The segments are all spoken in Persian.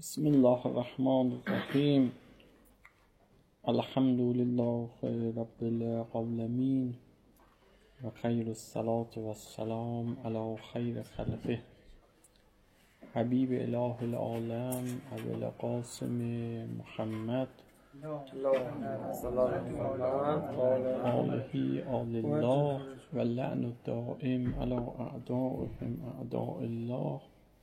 بسم الله الرحمن الرحیم. الحمد لله رب العالمین و خیر الصلاة و السلام علی خیر خلقه حبیب اله العالم ابو القاسم محمد آله آل الله و لعن الدائم علی اعدائهم اعداء الله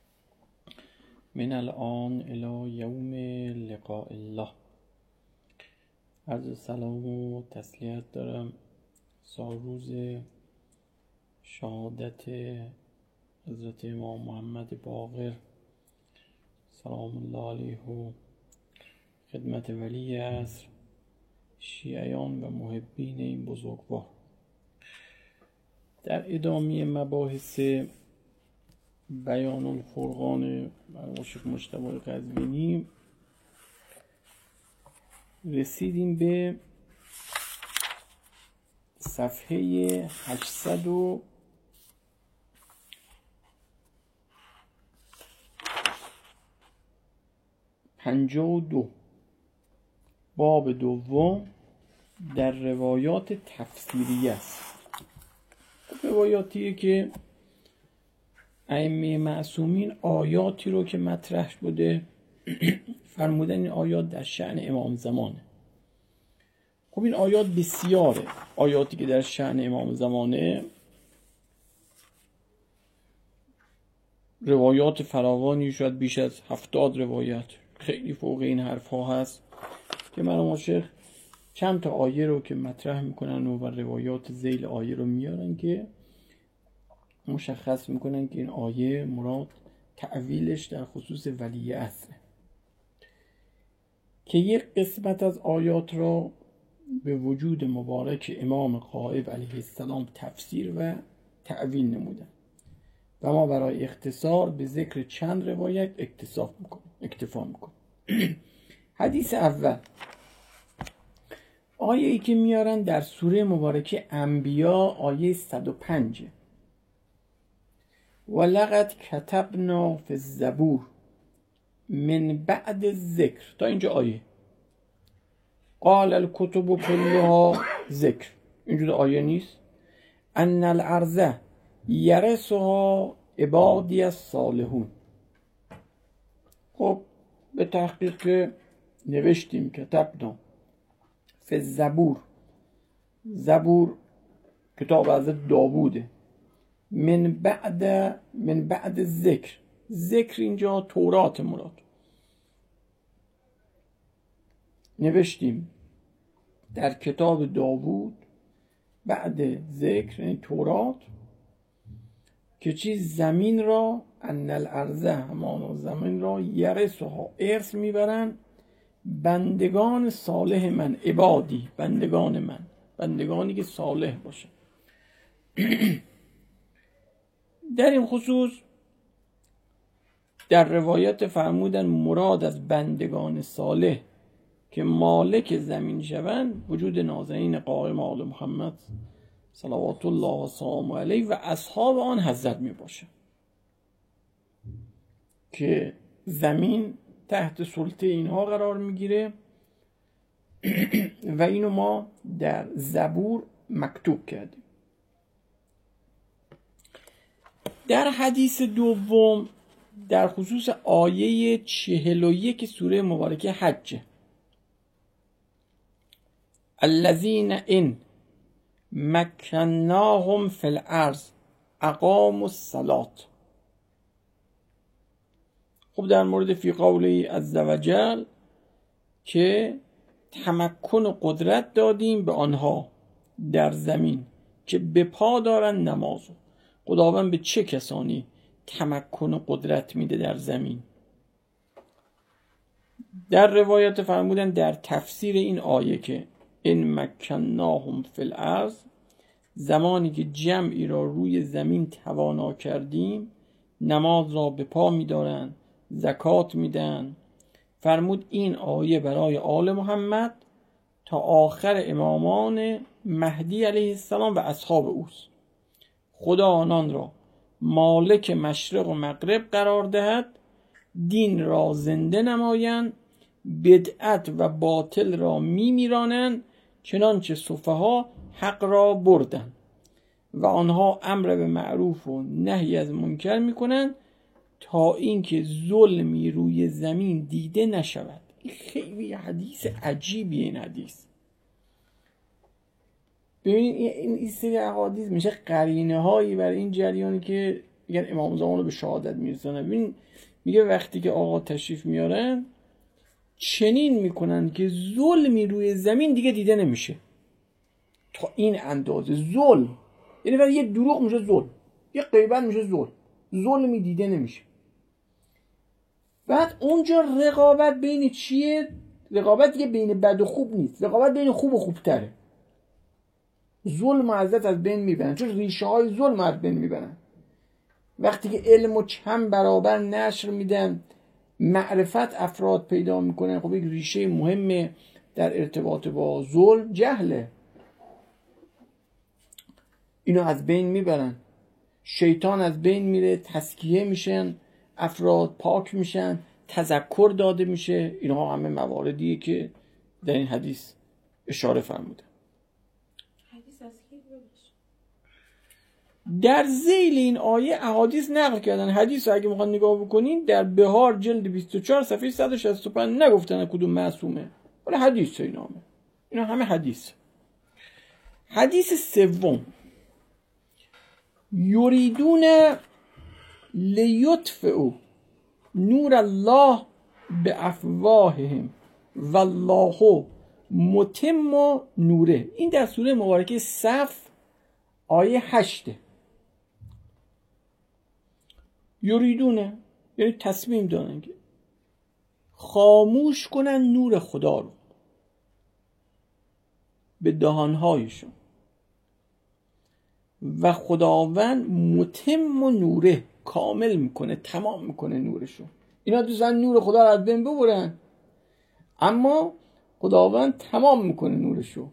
من الان الى یوم لقاء الله. عرض سلام و تسلیت دارم سالروز شهادت حضرت امام محمد باقر سلام الله علیه و خدمت ولی عصر، شیعیان و محبین این بزرگوار. در ادامه مباحث بیان الفرقان عاشق مجتبی قزوینی رسیدیم به صفحه 852 باب دوم در روایات تفسیریه است. روایاتیه که ائمه معصومین آیاتی رو که مطرح بوده فرمودن این آیات در شأن امام زمانه. خب این آیات بسیاره، آیاتی که در شأن امام زمانه روایات فراوانی، شاید بیش از 70 روایت، خیلی فوق این حرف ها هست که مرحوم شیخ چند تا آیه رو که مطرح میکنن و روایات ذیل آیه رو میارن که مشخص میکنن که این آیه مراد تأویلش در خصوص ولی عصره، که یک قسمت از آیات را به وجود مبارک امام غائب علیه السلام تفسیر و تأویل نمودن و ما برای اختصار به ذکر چند روایت اکتفا میکنیم. حدیث اول، آیه‌ای که میارن در سوره مبارکه انبیا، آیه 105: ولقد کتبنا فی الزبور من بعد الذکر، تا اینجا آیه قال الکتب كلها ذکر، اینجا آیه نیست. ان الارض یرثها عبادی الصالحون. خب به تحقیق که نوشتیم کتبنا فی الزبور، زبور کتاب از داووده، من بعد ذکر، ذکر اینجا تورات مراد، نوشتیم در کتاب داوود بعد ذکر یعنی تورات، که چیز زمین را، ان الارض همان زمین را، یرثها ارث میبرن بندگان صالح من، عبادی بندگان من، بندگانی که صالح باشه. در این خصوص در روایت فرمودن مراد از بندگان صالح که مالک زمین شوند وجود نازنین قائم آل محمد صلوات الله و سلام علیه و اصحاب آن حضرت می باشه، که زمین تحت سلطه اینها قرار میگیره و اینو ما در زبور مکتوب کردیم. در حدیث دوم در خصوص آیه 41 سوره مبارکه حج، الذین ان مکناهم فی الارض اقاموا الصلاة. خب در مورد فی قوله عزوجل که تمکن و قدرت دادیم به آنها در زمین که به پا دارن نمازو. خداوند به چه کسانی تمکن و قدرت میده در زمین؟ در روایت فرمودن در تفسیر این آیه که ان مکناهم فی الارض، زمانی که جمعی را روی زمین توانا کردیم نماز را به پا میدارن، زکات میدن. فرمود این آیه برای آل محمد تا آخر امامان مهدی علیه السلام و اصحاب اوست. خدا آنان را مالک مشرق و مغرب قرار دهد دین را زنده نمایند، بدعت و باطل را میمیرانند، چنانچه سفها حق را بردند و آنها امر به معروف و نهی از منکر میکنند تا اینکه ظلمی روی زمین دیده نشود. این خیلی حدیث عجیبیه. این حدیث ببینید این سری احادیث میشه قرینه هایی برای این جریانی که میگن امام زمان رو به شهادت میرسونه. ببین میگه وقتی که آقا تشریف میارن چنین میکنن که ظلمی روی زمین دیگه دیده نمیشه. تا این اندازه ظلم، یعنی برای یه دروغ میشه ظلم، یه غیبت میشه ظلمی دیده نمیشه. بعد اونجا رقابت بین چیه؟ رقابت دیگه بین بد و خوب نیست، رقابت بین خوب و خوبتره. ظلم و عزت از بین میبرن، چون ریشه های ظلم از بین میبرن. وقتی که علم و چند برابر نشر میدن، معرفت افراد پیدا میکنن، خب یک ریشه مهمه در ارتباط با ظلم جهله. اینو از بین میبرن، شیطان از بین میره، تزکیه میشن، افراد پاک میشن، تذکر داده میشه. اینها همه مواردیه که در این حدیث اشاره فرموده. در ذیل این آیه احادیث نقل کردن. حدیث اگه میخوان نگاه بکنین در بهار جلد 24 صفحه 165 نگفتن کدوم معصومه، ولی حدیث اینا همه حدیث. حدیث سوم، یریدون لیطفئوا نور الله بافواههم والله متم نوره. این در سوره مبارکه صف آیه 8. یریدونه یعنی تصمیم دارن که خاموش کنن نور خدا رو به دهانهایشون و خداوند متم نوره کامل میکنه، تمام میکنه نورشو. اینا دوستان نور خدا رو از بین ببرن، اما خداوند تمام میکنه نورشو.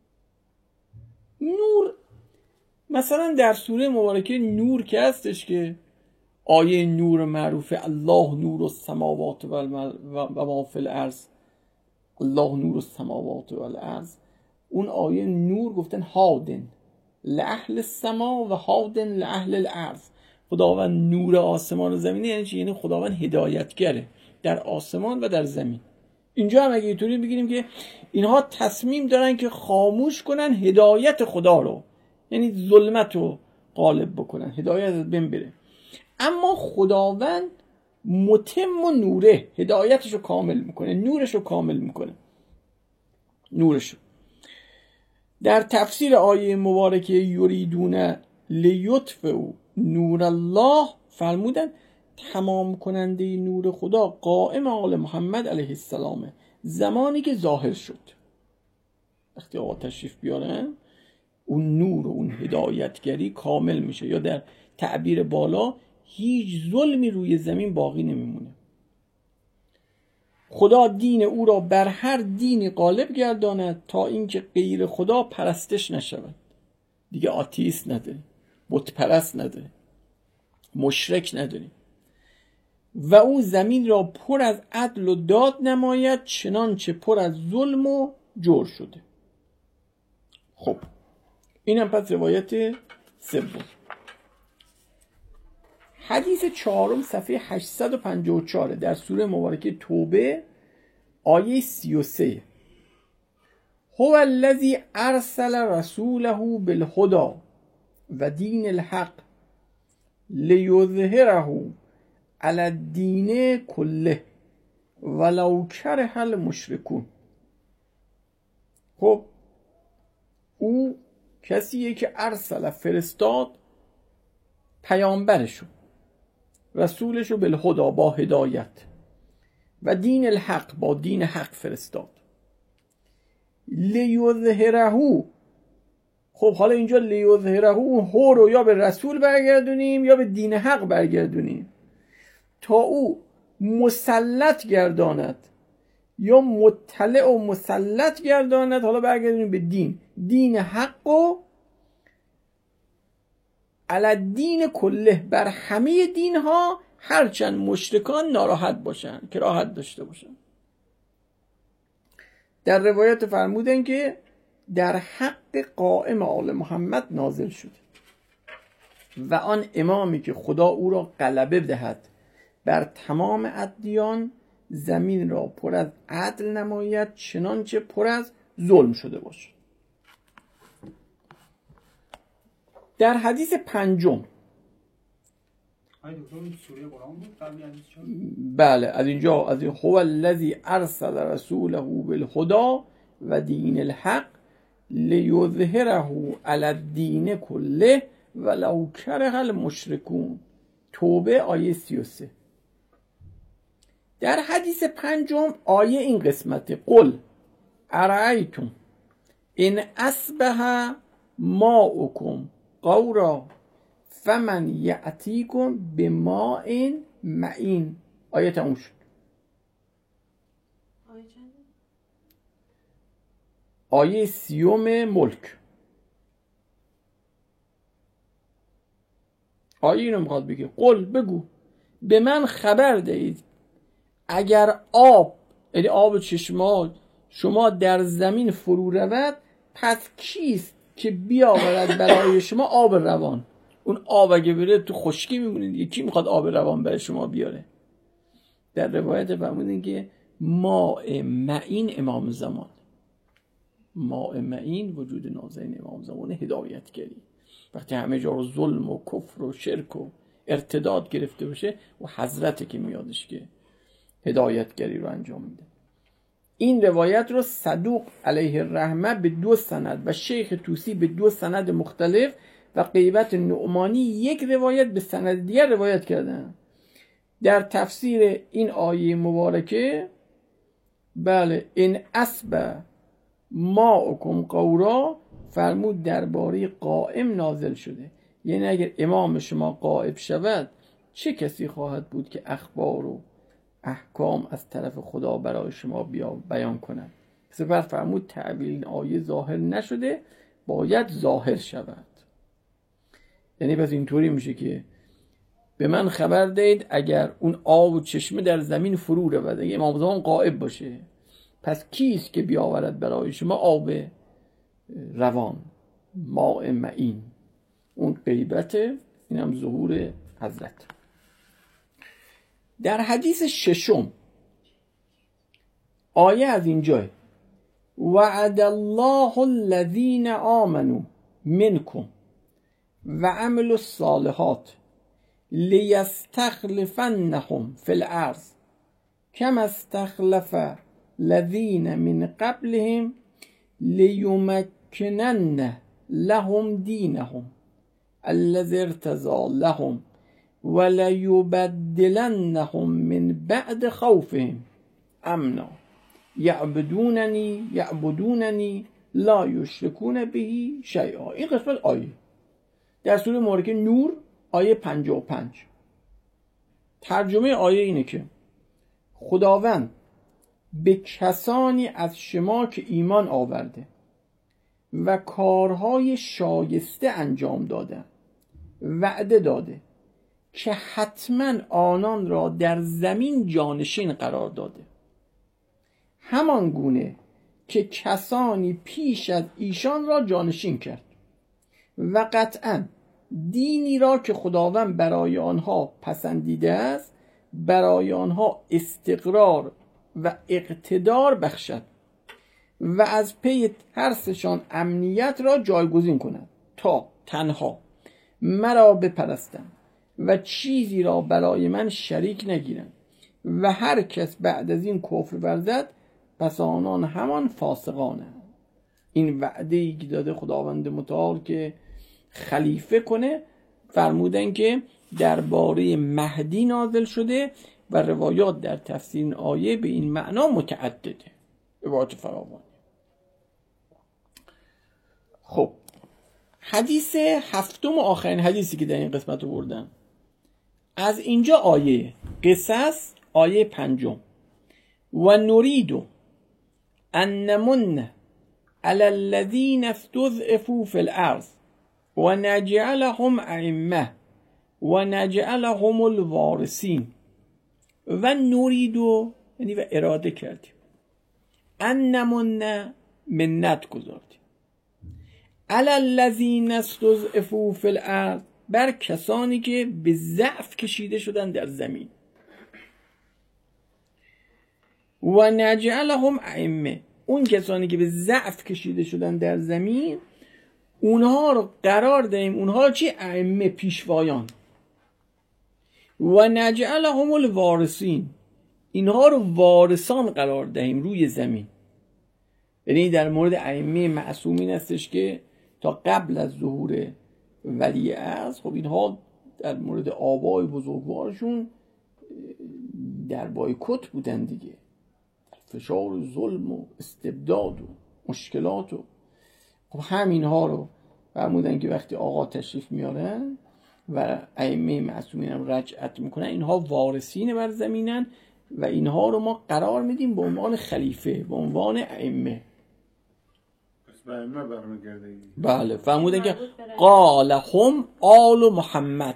نور مثلا در سوره مبارکه نور که هستش که آیه نور معروفه، الله نور السماوات و ما فی الارض، الله نور السماوات و الارض. اون آیه نور گفتن هادن لأهل السما و هادن لأهل الارض. خداوند نور آسمان و زمینه یعنی چی؟ یعنی خداوند هدایتگره در آسمان و در زمین. اینجا هم اگه اینطوری بگیریم که اینها تصمیم دارن که خاموش کنن هدایت خدا رو، یعنی ظلمت رو غالب بکنن، هدایت از بین بره. اما خداوند متم و نوره، هدایتش رو کامل میکنه، نورش رو کامل میکنه، نورش رو. در تفسیر آیه مبارکه یریدون لیطفئوا نور الله فرمودن تمام کننده نور خدا قائم آل محمد علیه السلامه، زمانی که ظاهر شد. وقتی آقا تشریف بیارن اون نور و اون هدایتگری کامل میشه، یا در تعبیر بالا هیچ ظلمی روی زمین باقی نمیمونه. خدا دین او را بر هر دینی غالب گرداند تا اینکه غیر خدا پرستش نشود. دیگه آتیست نداری، بت پرست نداری، مشرک نداری. و او زمین را پر از عدل و داد نماید چنانچه پر از ظلم و جور شده. خب اینم پس روایت سوم. حدیث چهارم صفحه 854 در سوره مبارکه توبه آیه 33. هو الذی ارسل رسوله بالهدى و دین الحق لیظهره علی الدین کله ولو کره المشرکون. خب او کسیه که ارسل فرستاد پیامبرشو، رسولشو بالهدى با هدایت، و دین الحق با دین حق فرستاد. لیظهره. خب حالا اینجا لیظهره هو رو یا به رسول برگردونیم یا به دین حق برگردونیم، تا او مسلط گرداند یا مطلع و مسلط گرداند. حالا برگردونیم به دین حق و علی الدین کله، بر همه دین ها هرچند مشرکان ناراحت باشن، کراهت داشته باشن. در روایت فرمودن که در حق قائم آل محمد نازل شده و آن امامی که خدا او را غلبه دهد بر تمام ادیان، زمین را پر از عدل نماید چنانچه پر از ظلم شده باشد. در حدیث پنجم، بله از اینجا، از این هو الذی ارسل رسوله بالهدی و دین الحق لیظهره علی الدین کله ولو کره المشرکون. توبه آیه 33. در حدیث پنجم آیه این قسمت: قل ارایتم ان اصبح ماؤکم غورا فمن یأتیکم بماء معین. آیه تموم شد. آیه 30 ملک. آیه اینو میخواد بگه: قل بگو به من خبر دهید اگر آب، یعنی آب چشمات شما در زمین فرو رود، پس کیست که بیاورد برای شما آب روان؟ اون آب اگه بره تو خشکی میمونه دیگه، کی میخواد آب روان برای شما بیاره؟ در روایت فرمودن که ماء معین امام زمان، ماء معین وجود نازنین امام زمان هدایتگری. وقتی همه جا رو ظلم و کفر و شرک و ارتداد گرفته باشه و حضرته که میادش که هدایتگری رو انجام میده. این روایت رو صدوق علیه الرحمه به 2 سند و شیخ طوسی به 2 سند مختلف و غیبت نعمانی یک روایت به سند دیگر روایت کردن. در تفسیر این آیه مبارکه، بله، این اصبح ماؤکم غورا فرمود درباره قائم نازل شده. یعنی اگر امام شما غائب شود، چه کسی خواهد بود که اخبار و احکام از طرف خدا برای شما بیان کند؟ سپس فرمود تعبیر این آیه ظاهر نشده، باید ظاهر شود. یعنی پس اینطوری میشه که به من خبر دهید اگر اون آب و چشمه در زمین فرو رود، اگه امام زمان غائب باشه، پس کیست که بیاورد برای شما آب روان، ماء معین؟ اون غیبت، اینم ظهور حضرت. در حدیث ششم آیه از اینجا: وعد الله الذین آمنوا منکم و عملوا الصالحات لیستخلفنهم فی الارض کما استخلف الذین من قبلهم لیمکنن لهم دینهم الذی ارتضی لهم ولیبدلنهم من بعد خوفهم امنا یعبدوننی لا یشرکون به شیئا. این قسمت آیه در سوره مبارکه نور آیه 55. ترجمه آیه اینه که خداوند به کسانی از شما که ایمان آورده و کارهای شایسته انجام داده وعده داده که حتما آنان را در زمین جانشین قرار داده، همان گونه که کسانی پیش از ایشان را جانشین کرد و قطعا دینی را که خداوند برای آنها پسندیده است برای آنها استقرار و اقتدار بخشد و از پی ترسشان امنیت را جایگزین کند تا تنها مرا بپرستند و چیزی را برای من شریک نگیرند و هر کس بعد از این کفر ورزد پس آنان همان فاسقانند. این وعده‌ای که داده خداوند متعال که خلیفه کنه، فرمودن که درباره مهدی نازل شده و روایات در تفسیر آیه به این معنا متعدده، روایات فراوان. خب حدیث هفتم و آخرین حدیثی که در این قسمت رو بردن، از اینجا آیه قصص آیه 5: و نريد ان نمن على الذين استضعفوا في الارض و نجعلهم ائمه و نجعلهم الوارثین و نوریدو یعنی و اراده کردیم ان نمن منت گذاردیم علی الذین استضعفوا فی الارض بر کسانی که به ضعف کشیده شدن در زمین و نجعلهم ائمه اون کسانی که به ضعف کشیده شدن در زمین اونها رو قرار دهیم اونها رو چی؟ ائمه پیشوایان و نجعلهم الوارثین اینها رو وارثان قرار دهیم روی زمین. یعنی در مورد ائمه معصومین هستش که تا قبل از ظهور ولی عصر خب اینها در مورد آبای بزرگوارشون در بایکوت بودن دیگه، فشار و ظلم و استبداد و مشکلات و خب همینها رو فرمودن که وقتی آقا تشریف میارن و ائمه معصومین هم رجعت میکنن اینها وارثین بر زمینن و اینها رو ما قرار میدیم به عنوان خلیفه، به عنوان ائمه. بله فرمودن که قال هم آل محمد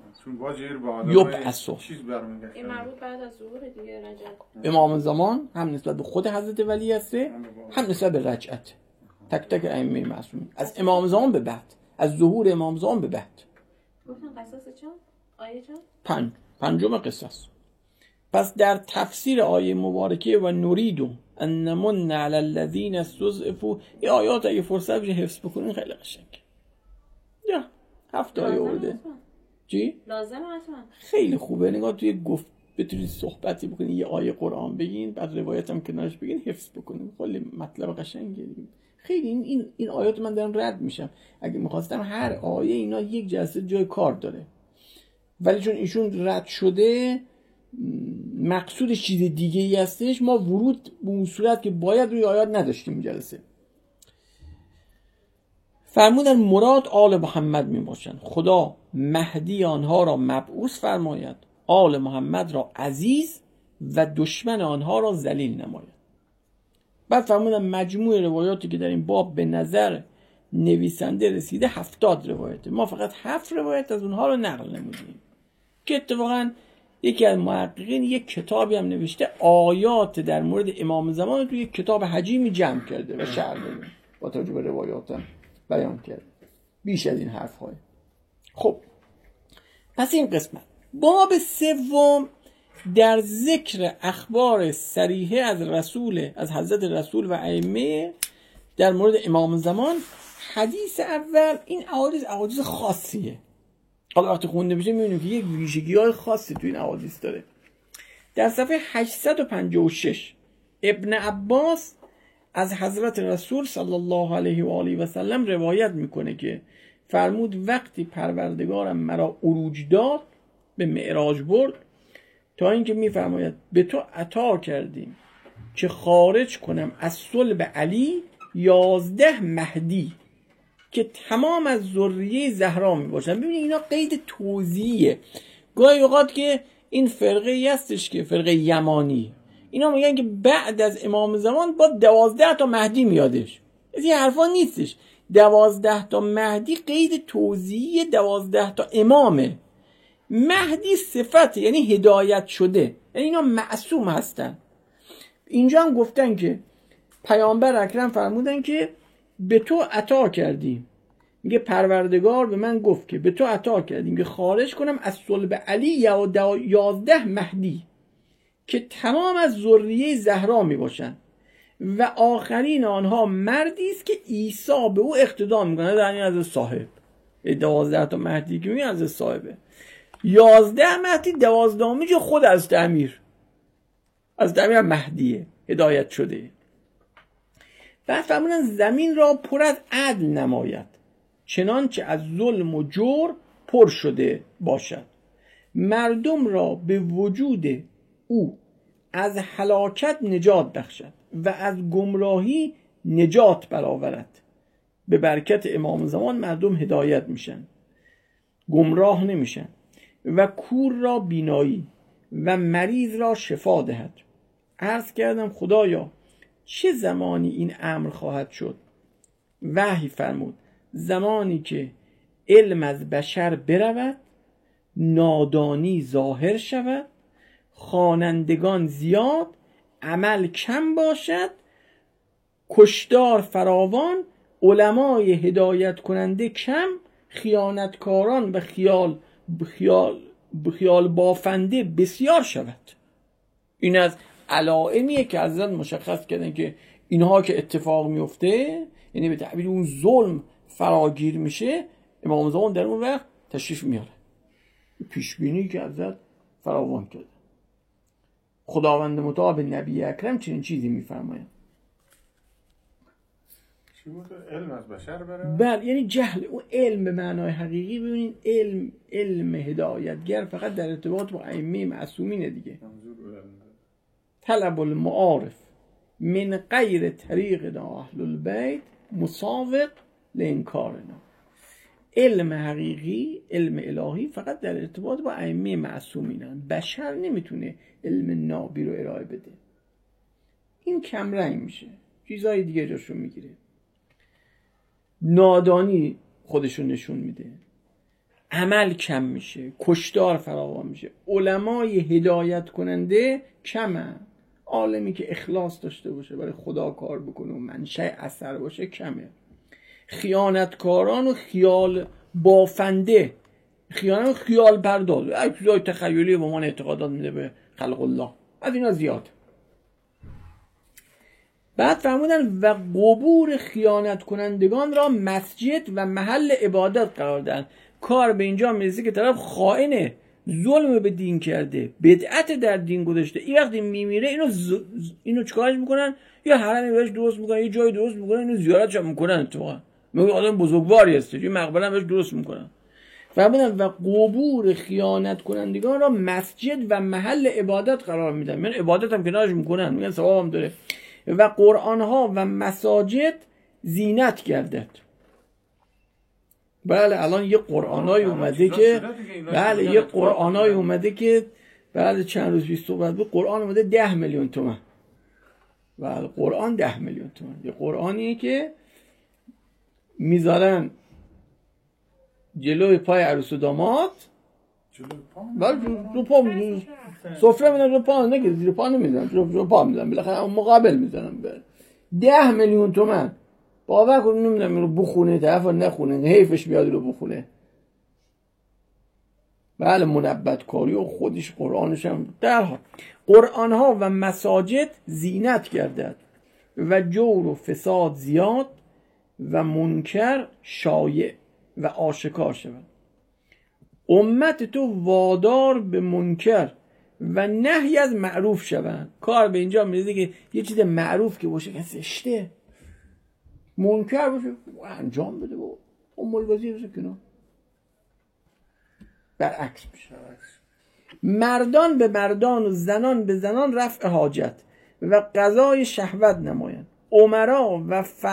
یبعث این مربوط بعد از ظهور دیگه رجعت امام زمان هم نسبت به خود حضرت ولی هسته هم نسبت به رجعت تک تک ائمه معصومین از امام زمان به بعد، از ظهور امام زمان به بعد. گفتن قصص چند؟ آیه چند؟ پنجم قصص. پس در تفسیر آیه مبارکه و نوریدو ان نمن علی الذین استضعفوا این آیات اگه فرصت بشه حفظ بکنین خیلی قشنگ. یا 7 آیه آورده. چی؟ لازم حتما. خیلی خوبه نگاه توی گفت بتونید صحبتی بکنین یه آیه قرآن بگین بعد روایت هم کنارش بگین حفظ بکنین. خیلی مطلب قشنگه دیگه. خیلی این آیات من دارم رد میشم. اگه می‌خواستم هر آیه اینا یک جلسه جای کار داره. ولی چون ایشون رد شده مقصودش چیز دیگه ای هستش ما ورود به اون صورت که باید روی آیات نداشتیم جلسه. فرمودن مراد آل محمد می باشند. خدا مهدی آنها را مبعوث فرماید، آل محمد را عزیز و دشمن آنها را ذلیل نماید. بعد فرمودن مجموع روایاتی که در این باب به نظر نویسنده رسیده 70 روایته. ما فقط 7 روایت از اونها رو نقل نمودیم که اتفاقاً یکی از محققین یک کتابی هم نوشته آیات در مورد امام زمان توی یک کتاب حجیمی جمع کرده و شرح داده با توجه به روایات هم بیان کرده بیش از این حرف‌های. خب پس این قسمت باب سوم در ذکر اخبار صریحه از حضرت رسول و ائمه در مورد امام زمان. حدیث اول این احادیث خاصیه. حالا وقتی خونده بشه میبینیم که یک ویژگی‌های خاصی تو این احادیث داره. در صفحه 856 ابن عباس از حضرت رسول صلی الله علیه و آله و سلم روایت میکنه که فرمود وقتی پروردگارم مرا عروج داد به معراج برد تا اینکه میفرماید به تو عطا کردیم که خارج کنم از صلب علی 11 مهدی که تمام از ذریه زهرا می باشن. ببینید اینا قید توضیحیه. گاهی اوقات که این فرقه ای هستش که فرقه یمانی اینا میگن که بعد از امام زمان با 12 تا مهدی میادش. از این حرفا نیستش. 12 تا مهدی قید توضیحی 12 تا امامه. مهدی صفته یعنی هدایت شده، یعنی اینا معصوم هستن. اینجا هم گفتن که پیامبر اکرم فرمودن که به تو عطا کردیم، میگه پروردگار به من گفت که به تو عطا کردیم که خارج کنم از صلب علی 11 مهدی که تمام از ذریه زهرا می باشن و آخرین آنها مردی است که عیسی به او اقتدا میکنه. در این از صاحب 12 تا مهدی که میگه از صاحبه 11 مهدی 12 میشه خود از تعمیر مهدیه هدایت شده. بعد فرمودن زمین را پر از عدل نماید چنانچه از ظلم و جور پر شده باشد، مردم را به وجود او از هلاکت نجات بخشد و از گمراهی نجات برآورد. به برکت امام زمان مردم هدایت میشن، گمراه نمیشن و کور را بینایی و مریض را شفا دهد. عرض کردم خدایا چه زمانی این امر خواهد شد؟ وحی فرمود زمانی که علم از بشر برود، نادانی ظاهر شود، خوانندگان زیاد عمل کم باشد، کشدار فراوان علمای هدایت کننده کم، خیانتکاران و خیال بافنده بسیار شود. این از علائمیه که حضرت مشخص کردن که اینها که اتفاق میفته، یعنی به تعبیر اون ظلم فراگیر میشه، امام زمان در اون وقت تشریف میاره. پیشبینی که حضرت فراوان کرده. خداوند متعال به نبی اکرم چنین چیزی میفرماید. چی بود؟ علم از بشر بره؟ بله، یعنی جهل. اون علم به معنای حقیقی، ببینید علم هدایتگر فقط در ارتباط با ائمه معصومینه دیگه. طلب المعارف من غیر طریق اهل البیت مساوق لانکارنا. علم حقیقی، علم الهی فقط در ارتباط با ائمه معصومینن. بشر نمیتونه علم نابی رو ارائه بده. این کم رنگ میشه، چیزای دیگه جاشو میگیره. نادانی خودشون نشون میده، عمل کم میشه، کشدار فراوان میشه، علمای هدایت کننده کمن. عالمی که اخلاص داشته باشه، برای خدا کار بکنه و منشأ اثر باشه کمه. خیانتکاران و خیال بافنده، خیال پرداز، چیزای تخیلی به من اعتقادات میده به خلق الله، از اینا زیاد. بعد فرمودن و قبور خیانت کنندگان را مسجد و محل عبادت قرار دادن. کار به اینجا میرسه که طرف خائنه، ظلم به دین کرده، بدعت در دین گذاشته، این وقتی میمیره اینو چیکارش میکنن؟ یا حرمی بهش درست میکنن، یه جای درست میکنن، اینو زیارتش هم میکنن. اتفاقا میگه آدم بزرگواری هسته، یه مقبره هم بهش درست میکنن. فرمودن و قبور خیانت کنندگان را مسجد و محل عبادت قرار میدن. من عبادت هم کنارش میکنن، میگن ثواب هم داره. و قرآن ها و مساجد زینت گردد. بله الان یه قرآنای اومده که بله چند روز پیش صحبت بود، قرآن اومده 10 میلیون تومان. بله قرآن 10 میلیون تومان. یه قرآنیه که میذارن جلوی پای عروس و داماد، بله رو پا سفره میدن، رو پا نگه زیر پا نمیدن، رو پا میدن، بالاخره مقابل میزنن. 10 میلیون تومان. باور کن نمیدونم رو بخونه، طرف نخونه، حیفش بیاد رو بخونه. بله منبت کاری و خودش قرآنش هم در حال. قرآن ها و مساجد زینت گردد و جور و فساد زیاد و منکر شایع و آشکار شود. امت تو وادار به منکر و نهی از معروف شوند. کار به اینجا میرسه که یه چیز معروف که باشه که زشته، منکر باشه انجام بده و ملوازی بشه کنار. برعکس میشه. مردان به مردان و زنان به زنان رفع حاجت و قضای شهوت نمایند. امرا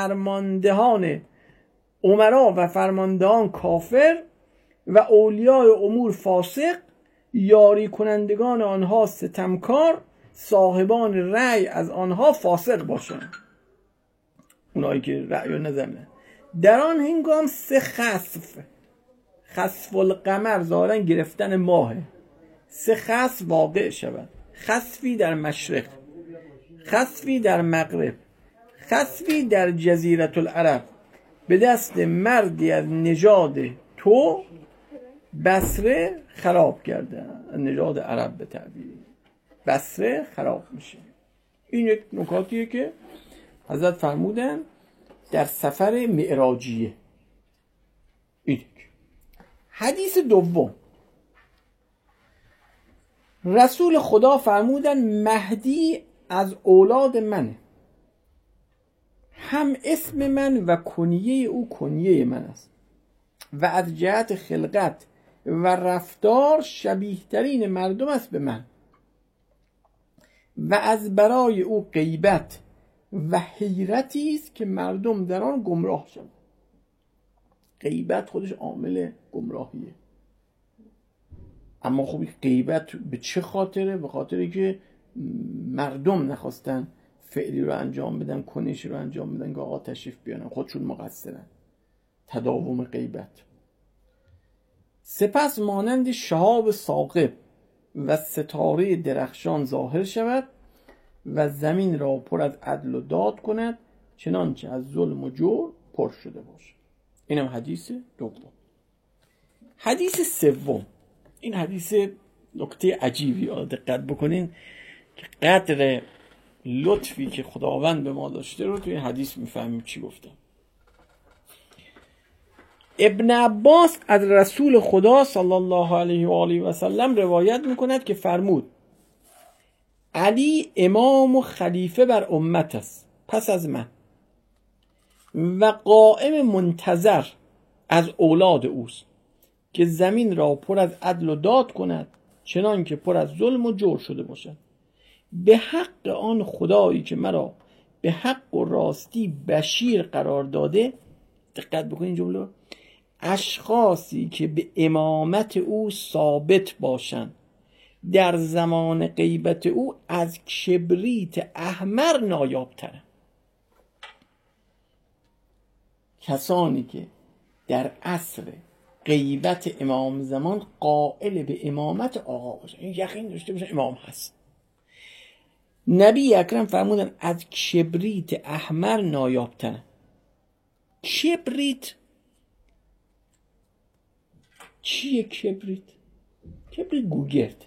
و فرماندهان کافر و اولیای امور فاسق، یاری کنندگان آنها ستمکار، صاحبان رأی از آنها فاسق باشند. اونایی که رأی و نظرن. در آن هنگام 3 خسف القمر ظاهرا گرفتن ماه، 3 خسف واقع شود. خسفی در مشرق، خسفی در مغرب، خسفی در جزیره العرب، به دست مردی از نژاد تو بصره خراب کرده. نژاد عرب به تعبیر بصره خراب میشه. این یک نکاتیه که حضرت فرمودن در سفر معراجیه. این حدیث دوم، رسول خدا فرمودن مهدی از اولاد منه، هم اسم من و کنیه او کنیه من است و از جهت خلقت و رفتار شبیه ترین مردم است به من و از برای او غیبت و حیرتی است که مردم در آن گمراه شدند. غیبت خودش عامل گمراهیه، اما خب غیبت به چه خاطره؟ به خاطری که مردم نخواستن فعلی رو انجام بدن، کنشی رو انجام بدن که آقا تشریف بیارن، خودشون مقصرن. تداوم غیبت. سپس مانند شهاب ثاقب و ستاره درخشان ظاهر شود و زمین را پر از عدل و داد کند چنانچه از ظلم و جور پر شده باشد. اینم حدیث دوم. حدیث سوم، این حدیث نکته عجیبی، دقت بکنین که قدر لطفی که خداوند به ما داشته رو توی حدیث میفهمیم چی گفتم. ابن عباس از رسول خدا صلی الله علیه و آله و سلم روایت میکند که فرمود علی امام و خلیفه بر امت است پس از من و قائم منتظر از اولاد اوست که زمین را پر از عدل و داد کند چنان که پر از ظلم و جور شده باشد. به حق آن خدایی که مرا به حق و راستی بشیر قرار داده، دقت بکنین جمله، اشخاصی که به امامت او ثابت باشند در زمان غیبت او از کبریت احمر نایاب‌ترند. کسانی که در عصر غیبت امام زمان قائل به امامت آقا باشن، این یقین داشته باشن امام هست. نبی اکرم فرمودن از کبریت احمر نایاب‌ترند. کبریت چیه؟ کبریت گوگرد.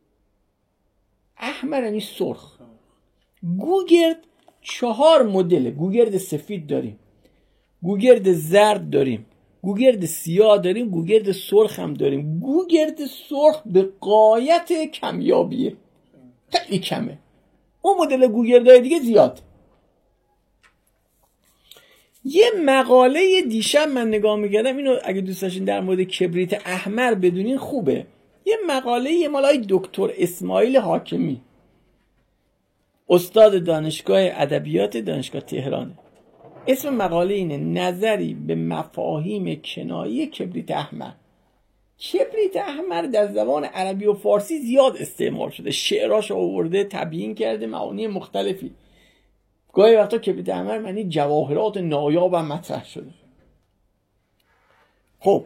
احمر یعنی سرخ. گوگرد 4 مدل گوگرد سفید داریم، گوگرد زرد داریم، گوگرد سیاه داریم، گوگرد سرخ هم داریم. گوگرد سرخ به غایت کمیابیه، خیلی کمه. اون مدل گوگردهای دیگه زیاد. یه مقاله دیشب من نگاه میکردم، اینو اگه دوست داشتین در مورد کبریت احمر بدونین خوبه. یه مقاله مالای دکتر اسماعیل حاکمی، استاد دانشگاه ادبیات دانشگاه تهرانه. اسم مقاله اینه نظری به مفاهیم کنایی کبریت احمر. کبریت احمر در زبان عربی و فارسی زیاد استعمال شده، شعراش آورده، تبیین کرده، معانی مختلفی. گاهی وقتا کبریت احمر معنی جواهرات نایاب هم مطرح شده. خب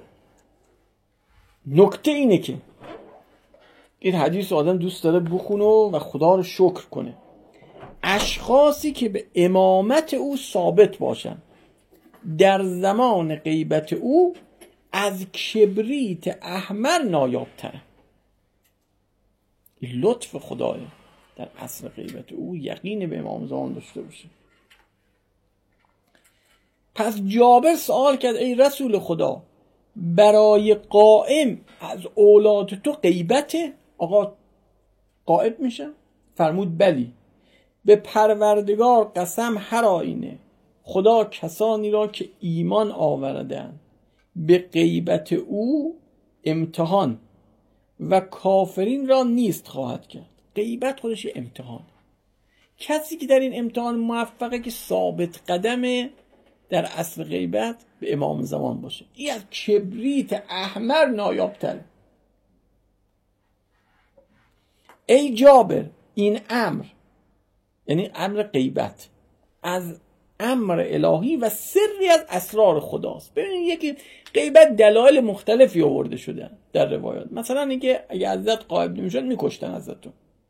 نکته اینه که این حدیث آدم دوست داره بخونه و خدا رو شکر کنه. اشخاصی که به امامت او ثابت باشن در زمان غیبت او از کبریت احمر نایاب‌ترن. این لطف خداه در عصر غیبت او یقین به امام زمان داشته باشه. پس جابر سوال کرد ای رسول خدا، برای قائم از اولاد تو غیبته؟ آقا غائب میشه؟ فرمود بلی. به پروردگار قسم هر آینه خدا کسانی را که ایمان آوردند به غیبت او امتحان و کافرین را نیست خواهد کرد. غیبت خودش امتحان. کسی که در این امتحان موفقه که ثابت قدمه در اصل غیبت به امام زمان باشه. این از کبریت احمر نایاب‌تره. ای جابر، این امر یعنی امر غیبت از امر الهی و سری از اسرار خداست. ببینید یکی غیبت دلایل مختلفی آورده شده در روایات. مثلا اینکه اگه حضرت غایب نمیشد میکشتن حضرتو.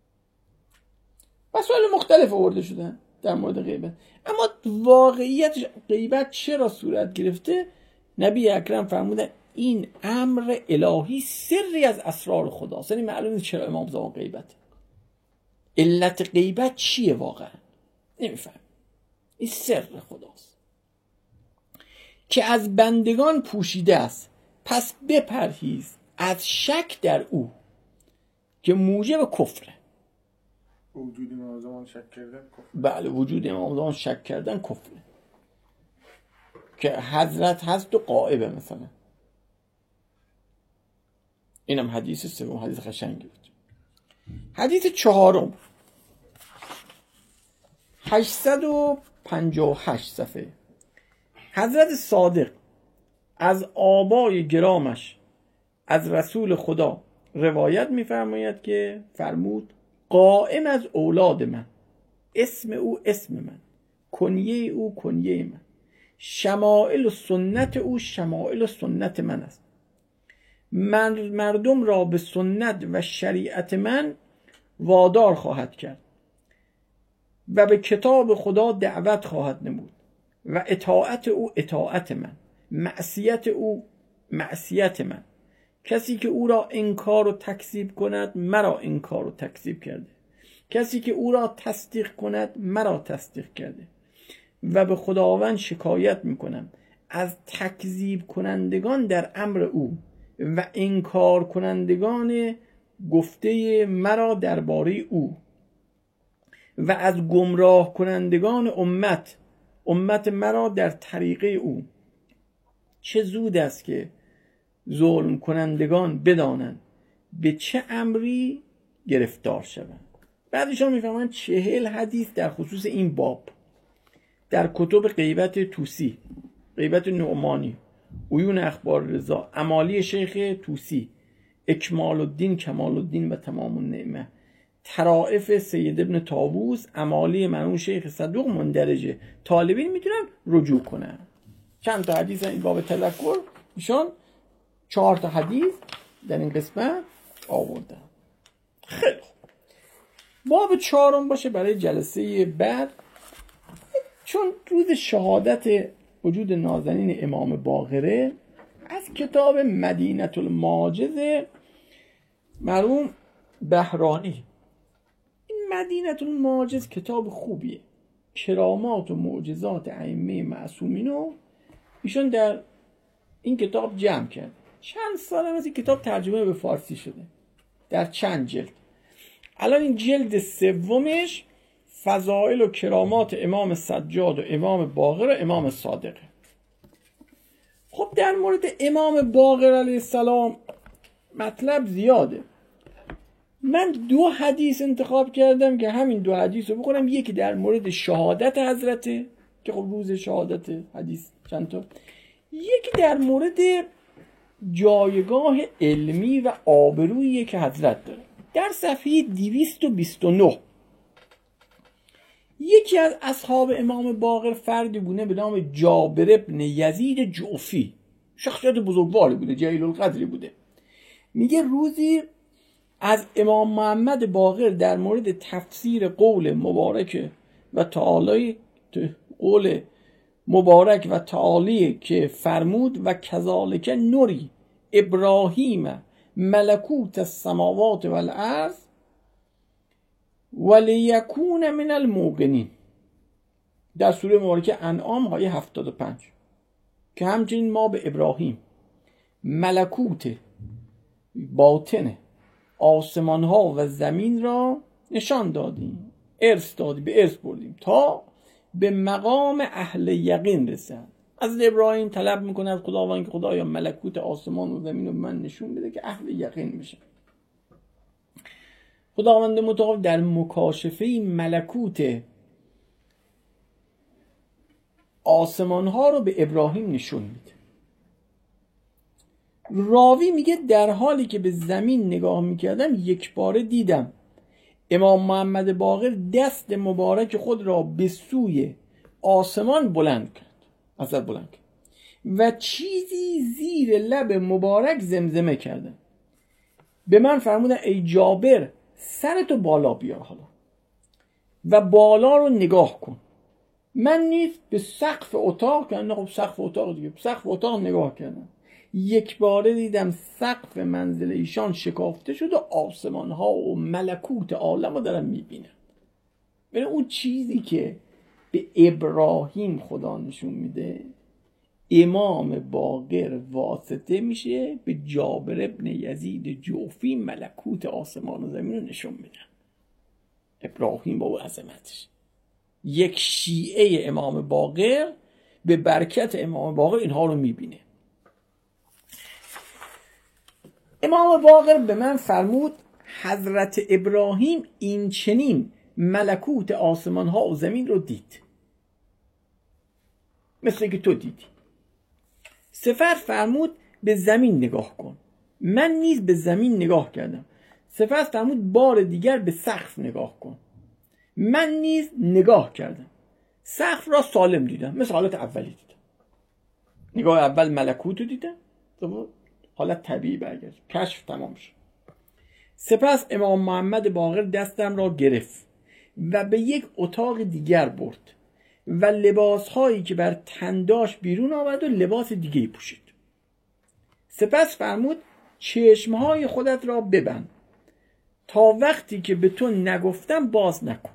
مسائل مختلف آورده شده در مورد غیبت. اما واقعیت غیبت چرا صورت گرفته؟ نبی اکرم فرمودن این امر الهی سری از اسرار خداست. یعنی معلوم نیست چرا امام زمان غیبت. علت غیبت چیه واقعا؟ نمیفهم. این سر خداست که از بندگان پوشیده است. پس بپرهیز از شک در او که موجب کفره. وجود امام زمان شک کردن کفر. بله، وجود امام زمان شک کردن کفره. که حضرت هست و غائبه مثلا. اینم حدیث سوم، حدیث قشنگی بود. حدیث چهارم 858 صفحه. حضرت صادق از آبای گرامش از رسول خدا روایت می‌فرماید که فرمود قائم از اولاد من، اسم او اسم من، کنیه او کنیه من، شمائل و سنت او شمائل و سنت من است مردم را به سنت و شریعت من وادار خواهد کرد و به کتاب خدا دعوت خواهد نمود و اطاعت او اطاعت من، معصیت او معصیت من. کسی که او را انکار و تکذیب کند مرا انکار و تکذیب کرده، کسی که او را تصدیق کند مرا تصدیق کرده. و به خداوند شکایت میکنم از تکذیب کنندگان در امر او و انکار کنندگان گفته مرا درباره او و از گمراه کنندگان امت مرا در طریقه او. چه زود است که ظلم کنندگان بدانند به چه امری گرفتار شوند. بعدشان میفهمند 40 حدیث در خصوص این باب در کتب غیبت توسی، غیبت نعمانی، عیون اخبار رضا، امالی شیخ توسی، اکمال الدین، کمال الدین و تمام النعمه، طرائف سید ابن طاووس، امالی مرحوم شیخ صدوق مندرجه. طالبین میتونن رجوع کنن. چند تا حدیث این باب تذکر ایشان 4 تا حدیث در این قسمت آوردن. خیلی خوب. باب 4 باشه برای جلسه بعد، چون روز شهادت وجود نازنین امام باقره، از کتاب مدینه المعاجز مرحوم بهرانی. این مدینه المعاجز کتاب خوبیه، کرامات و معجزات ائمه معصومین رو ایشون در این کتاب جمع کرد. چند سال از این کتاب ترجمه به فارسی شده در چند جلد. الان این جلد سومش فضائل و کرامات امام سجاد و امام باقر و امام صادقه. خب در مورد امام باقر علیه السلام مطلب زیاده. من 2 حدیث انتخاب کردم که همین 2 حدیث رو بخونم. یکی در مورد شهادت حضرته که خب روز شهادت حدیث چند تا، یکی در مورد جایگاه علمی و آبرویی که حضرت داره. در صفحه 229 یکی از اصحاب امام باقر فردی بوده به نام جابر ابن یزید جعفی، شخصیت بزرگواری بوده، جلیل القدری بوده. میگه روزی از امام محمد باقر در مورد تفسیر قول مبارک و تعالی که فرمود و کذالک نوری ابراهیم ملکوت السماوات والارض ولیکون من الموقنین، در سوره مبارکه انعام آیه 75، که همچنین ما به ابراهیم ملکوت باطن آسمان ها و زمین را نشان دادیم، به ارث بردیم تا به مقام اهل یقین رسند. از ابراهیم طلب میکنه از خداوند که خدایا ملکوت آسمان و زمین رو من نشون بده که اهل یقین بشه. خداوند متعال در مکاشفه ملکوت آسمان ها رو به ابراهیم نشون میده. راوی میگه در حالی که به زمین نگاه میکردم یک باره دیدم امام محمد باقر دست مبارک خود را به سوی آسمان بلند کرد و چیزی زیر لب مبارک زمزمه کردن. به من فرمودن ای جابر سرتو بالا بیار حالا و بالا رو نگاه کن. من نیز به سقف اتاق سقف اتاق نگاه کردم. یک باره دیدم سقف منزل ایشان شکافته شد و آسمان ها و ملکوت عالم رو دارم میبینم. ببین اون چیزی که به ابراهیم خدا نشون میده، امام باقر واسطه میشه به جابر ابن یزید جعفی ملکوت آسمان و زمین رو نشون میده. ابراهیم با عظمتش، یک شیعه امام باقر به برکت امام باقر اینها رو میبینه. امام باقر به من فرمود حضرت ابراهیم این چنین ملکوت آسمان ها و زمین رو دید، مثل که تو دیدی. سپس فرمود به زمین نگاه کن. من نیز به زمین نگاه کردم. سپس فرمود بار دیگر به سقف نگاه کن. من نیز نگاه کردم. سقف را سالم دیدم، مثل حالت اولی دیدم. نگاه اول ملکوت رو دیدم، حالت طبیعی برگشت، کشف تمام شد. سپس امام محمد باقر دستم را گرفت و به یک اتاق دیگر برد و لباسهایی که بر تن داشت بیرون آورد و لباس دیگه پوشید. سپس فرمود چشمهای خودت را ببند تا وقتی که به تو نگفتم باز نکن.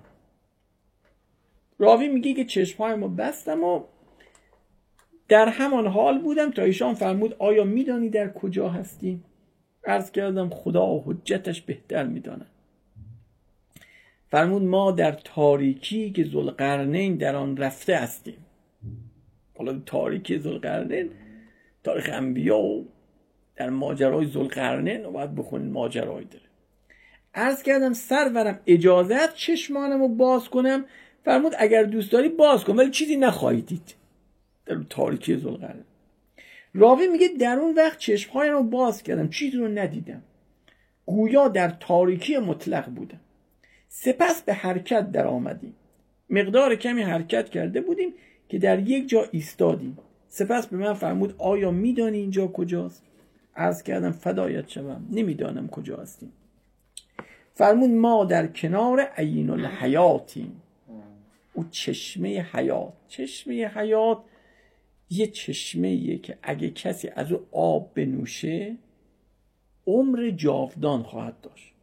راوی میگه که چشمهایمو بستم و در همان حال بودم تا ایشان فرمود آیا میدانی در کجا هستیم؟ عرض کردم خدا و حجتش بهتر میدانند. فرمود ما در تاریکی که ذوالقرنین در آن رفته هستیم. حالا تاریکی ذوالقرنین تاریخ انبیا و در ماجرای ذوالقرنین رو باید بخونید، ماجرایی داره. عرض کردم سرورم اجازت چشمانم رو باز کنم؟ فرمود اگر دوست داری باز کن ولی چیزی نخواهی دید در تاریکی ذوالقرنین. راوی میگه در اون وقت چشمهایم رو باز کردم، چیزی رو ندیدم، گویا در تاریکی مطلق بودم. سپس به حرکت در آمدیم، مقدار کمی حرکت کرده بودیم که در یک جا ایستادیم. سپس به من فرمود آیا میدانی اینجا کجاست؟ عرض کردم فدایت شوم نمیدانم کجا هستیم. فرمود ما در کنار عین الحیاتیم. او چشمه حیات. چشمه حیات یه چشمه‌ایه که اگه کسی از او آب بنوشه عمر جاودان خواهد داشت.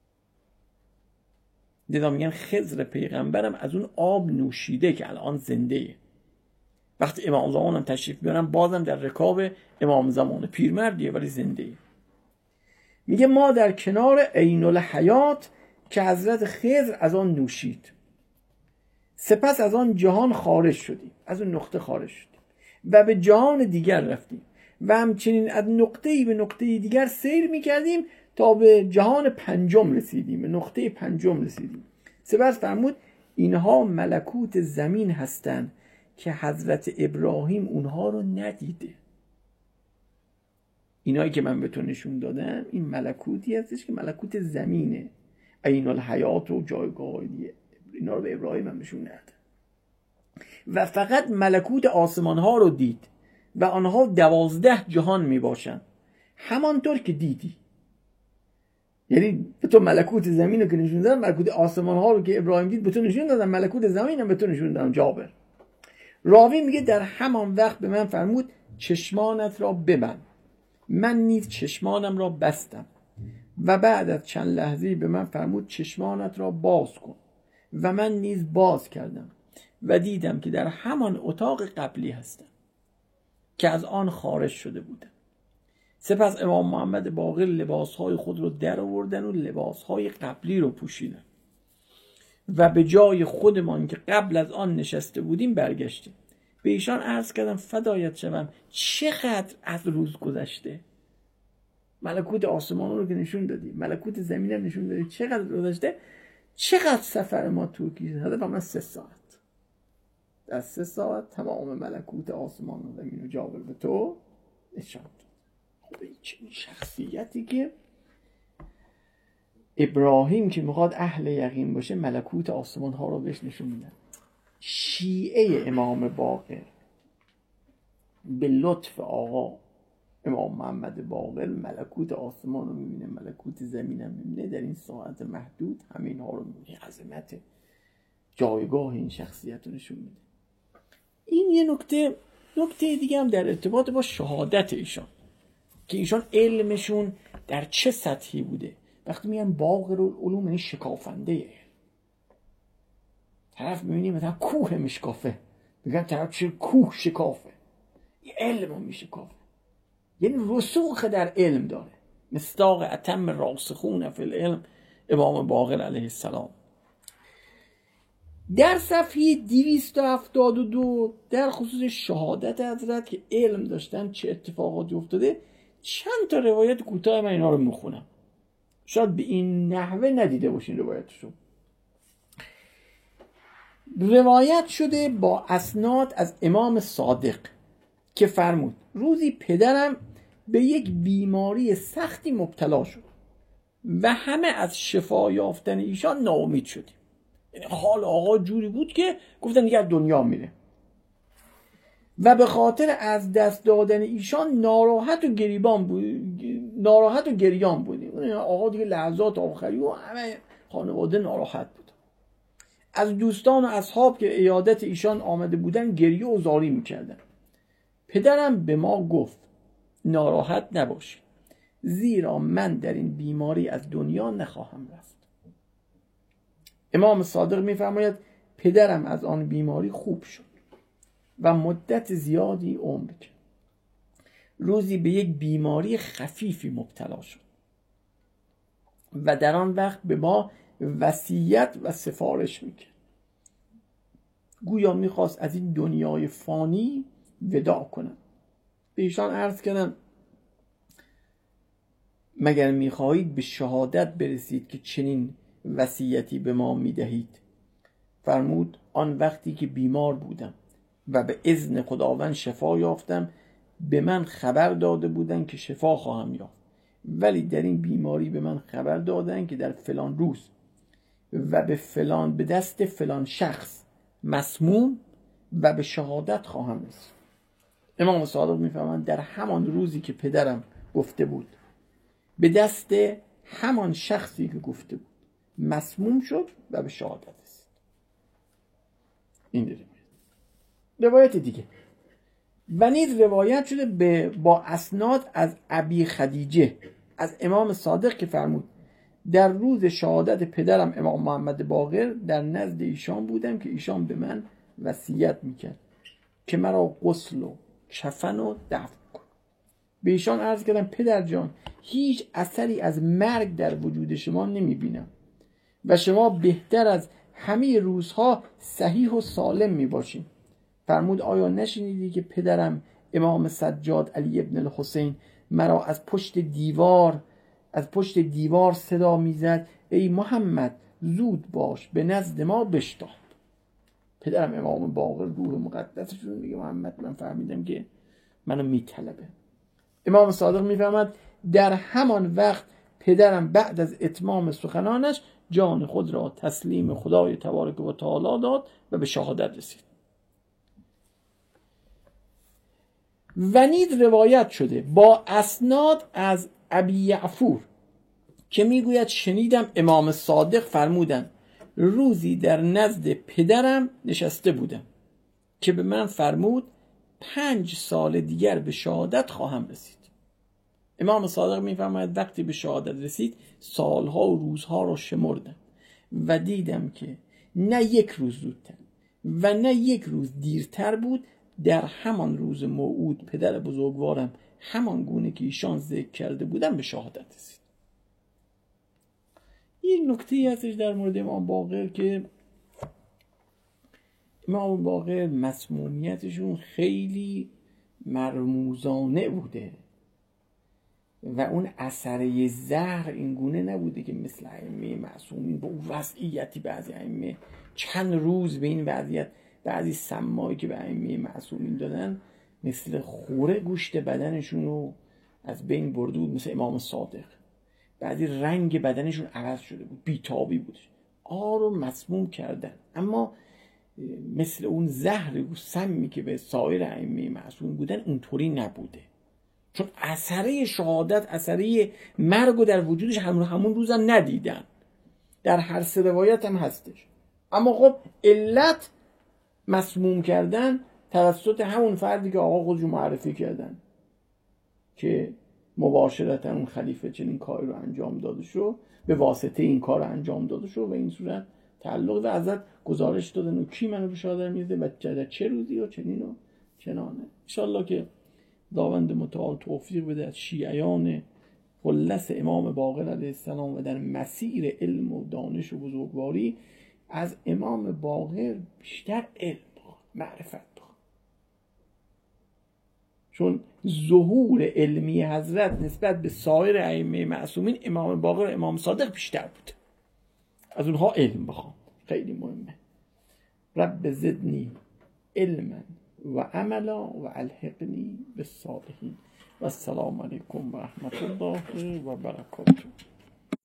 دیدم میگن خضر پیغمبرم از اون آب نوشیده که الان زنده‌ایه. وقتی امام زمانم تشریف بیارن بازم در رکاب امام زمان، پیرمردیه ولی زنده‌ایه. میگه ما در کنار عین الحیات که حضرت خضر از آن نوشید. سپس از آن جهان خارج شدیم، از اون نقطه خارج شدیم و به جهان دیگر رفتیم و همچنین از نقطه‌ای به نقطه دیگر سیر می‌کردیم تا به جهان پنجم رسیدیم، به نقطه پنجم رسیدیم. سپس فرمود اینها ملکوت زمین هستند که حضرت ابراهیم اونها رو ندیده. اینایی که من به تو نشون دادم این ملکوتی هستش که ملکوت زمینه، عین الحیات و جایگاه دیگه، اینا رو به ابراهیم هم نشون ندادم. و فقط ملکوت آسمان ها رو دید و آنها 12 جهان می باشند همانطور که دیدی. یعنی به تو ملکوت زمین رو که نشون دادم، ملکوت آسمان ها رو که ابراهیم دید به تو نشون دادم، ملکوت زمین هم به تو نشون دادم. جابر راوی میگه در همان وقت به من فرمود چشمانت را ببند. من نیز چشمانم را بستم و بعد از چند لحظه به من فرمود چشمانت را باز کن و من نیز باز کردم و دیدم که در همان اتاق قبلی هستم که از آن خارج شده بودم. سپس امام محمد باقر لباسهای خود رو در آوردن و لباسهای قبلی رو پوشیدن و به جای خودمان که قبل از آن نشسته بودیم برگشتیم. به ایشان عرض کردم فدایت شوم چقدر از روز گذشته، ملکوت آسمان رو که نشون دادی، ملکوت زمین هم نشون دادی، چقدر گذشته، چقدر سفر ما طول کشید. هدف من 3 ساعت. در 3 ساعت تمام ملکوت آسمان و زمین و جابر به تو نشان داد. خب این شخصیتی که ابراهیم که میخواد اهل یقین باشه ملکوت آسمان ها رو بهش نشون میدن. شیعه امام باقر به لطف آقا امام محمد باقر ملکوت آسمان رو میبینه، ملکوت زمین هم میبینه. در این ساعت محدود همین ها رو میبینه. عظمت جایگاه این شخصیت رو نشون میده. این یه نکته دیگه هم در ارتباط با شهادت ایشان که ایشان علمشون در چه سطحی بوده. وقتی میگن باقر العلوم یعنی شکافنده علم. طرف میبینی مثلا کوه میشکافه، میگن طرف چه کوه شکافه، یه علم هم میشکافه، یعنی رسوخ در علم داره. مصداق اتم راسخون فی العلم امام باقر علیه السلام. در صفحه 272 در خصوص شهادت حضرت که علم داشتن چه اتفاقاتی افتاده چند تا روایت کوتاه من اینا رو میخونم. شاید به این نحوه ندیده باشین روایتشو. روایت شده با اسناد از امام صادق که فرمود روزی پدرم به یک بیماری سختی مبتلا شد و همه از شفا یافتن ایشان ناامید شدیم. یعنی حال آقا جوری بود که گفتن دیگه دنیا میره و به خاطر از دست دادن ایشان ناراحت و گریان بودیم. آقا دیگه لحظات آخری و همه خانواده ناراحت بود. از دوستان و اصحاب که عیادت ایشان آمده بودن گریه و زاری میکردن. پدرم به ما گفت ناراحت نباشید، زیرا من در این بیماری از دنیا نخواهم رفت. امام صادق میفرماید پدرم از آن بیماری خوب شد و مدت زیادی عمر کرد. روزی به یک بیماری خفیفی مبتلا شد و در آن وقت به ما وصیت و سفارش میکرد. گویا میخواست از این دنیای فانی وداع کنم. به ایشان عرض کردم مگر میخواهید به شهادت برسید که چنین وصیتی به ما میدهید؟ فرمود آن وقتی که بیمار بودم و به اذن خداوند شفا یافتم به من خبر داده بودند که شفا خواهم یافت، ولی در این بیماری به من خبر دادند که در فلان روز و به دست فلان شخص مسموم و به شهادت خواهم رسید. امام صادق میفهمند در همان روزی که پدرم گفته بود به دست همان شخصی که گفته بود مسموم شد و به شهادت رسید. این داریم. روایت دیگه و نیز روایت شده با اسناد از ابی خدیجه از امام صادق که فرمود در روز شهادت پدرم امام محمد باقر در نزد ایشان بودم که ایشان به من وصیت میکرد که مرا غسل و کفن و دفن کن. به ایشان عرض کردم پدر جان هیچ اثری از مرگ در وجود شما نمیبینم و شما بهتر از همه روزها صحیح و سالم میباشین. فرمود آیا نشنیدی که پدرم امام سجاد علی ابن الحسین مرا از پشت دیوار صدا میزد ای محمد زود باش به نزد ما بشتاب. پدرم امام باقر روح مقدسشون میگه محمد من فهمیدم که منو میطلبه. امام صادق میفهمد در همان وقت پدرم بعد از اتمام سخنانش جان خود را تسلیم خدای تبارک و تعالی داد و به شهادت رسید. و نیز روایت شده با اسناد از ابی یعفور که میگوید شنیدم امام صادق فرمودند روزی در نزد پدرم نشسته بودم که به من فرمود 5 سال دیگر به شهادت خواهم رسید. امام صادق میفرماید وقتی به شهادت رسید سالها و روزها را شمردم و دیدم که نه یک روز زودتر و نه یک روز دیرتر بود در همان روز موعود پدر بزرگوارم همان گونه که ایشان ذکر کرده بودم به شهادت رسید. یک نکته هستش در مورد امام باقر که امام باقر مسمومیتشون خیلی مرموزانه بوده و اون اثره زهر این گونه نبوده که مثل ائمه معصومین با اون وضعیتی بعضی ائمه چند روز به این وضعیت بعضی سمایی که به ائمه معصومین دادن مثل خوره گوشت بدنشون رو از بین برده بود، مثل امام صادق بعضی رنگ بدنشون عوض شده بود، بیتابی بود، رو مسموم کردن. اما مثل اون زهر و سمی که به سایر ائمه معصومین بودن اونطوری نبوده، چون اثره شهادت اثره مرگ رو در وجودش همون روز هم ندیدن. در هر 3 روایت هم هستش. اما خب علت مسموم کردن توسط همون فردی که آقا خودشو معرفی کردن که مباشرتا اون خلیفه چنین کاری رو انجام داده شو، به واسطه این کار رو انجام داده شو و این صورت تعلق و ازت گزارش دادن و کی منو به شهادت میده و چه روزی و چنین و چنانه. انشالله که خداوند متعال توفیق بده از شیعیان خلص امام باقر علیه السلام و در مسیر علم و دانش و بزرگواری از امام باقر بیشتر علم معرفت بخواد، چون ظهور علمی حضرت نسبت به سایر ائمه معصومین امام باقر و امام صادق بیشتر بوده. از اونها علم بخوام، خیلی مهمه. رب زدنی علما و عملا و الحقنی بالصالحین و السلام علیکم و رحمت الله و برکاته.